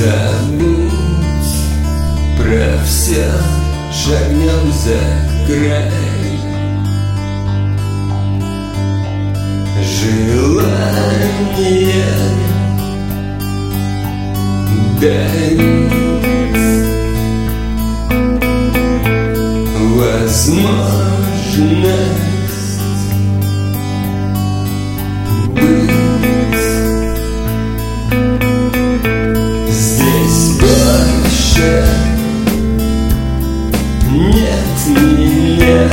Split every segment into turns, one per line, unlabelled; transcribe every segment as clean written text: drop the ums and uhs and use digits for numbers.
Забудь про все, шагнем за край. Желание дарить возможность быть здесь больше. Нет меня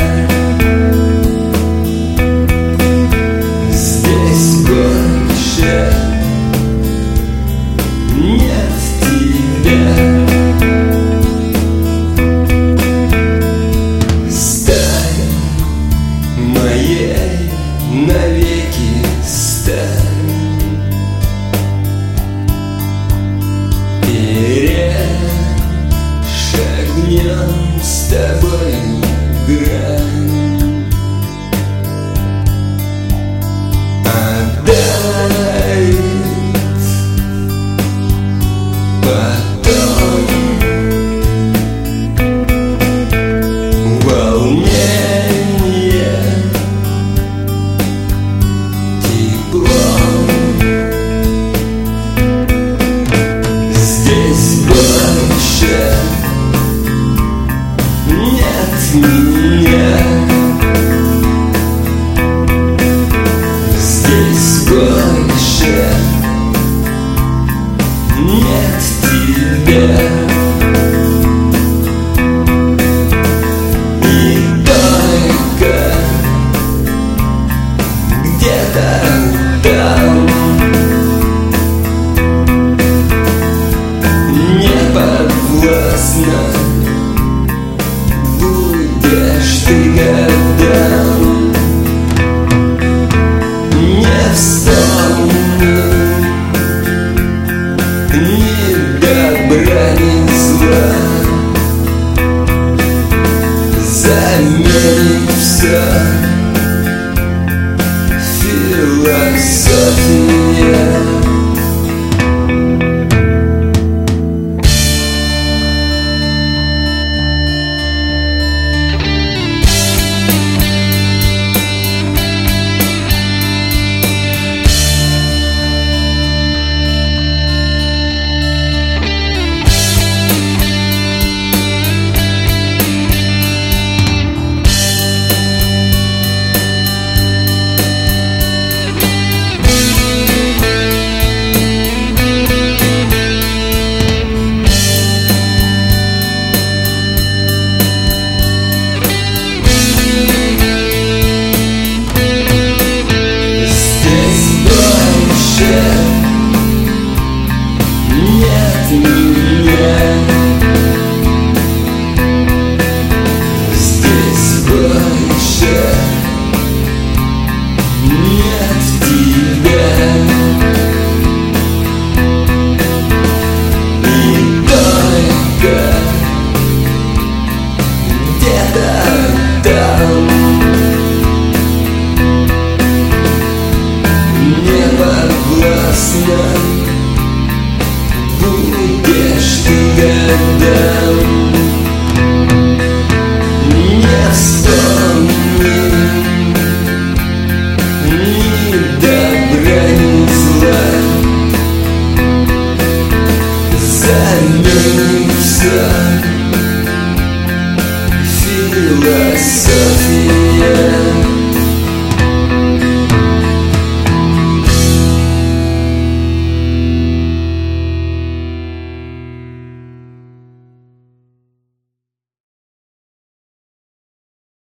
здесь больше. Нет тебя. Стань моей навеки, стань. Перешагнем с тобой грань. Отдает потом волнение теплом. Здесь больше нет меня. Здесь больше нет тебя. И только где-то там неподвластно будешь ты годам. Не вспомню ни добра, ни зла. Заменит все философия. Нет меня. Здесь больше нет тебя. И только где-то там неподвластно будешь ты годам.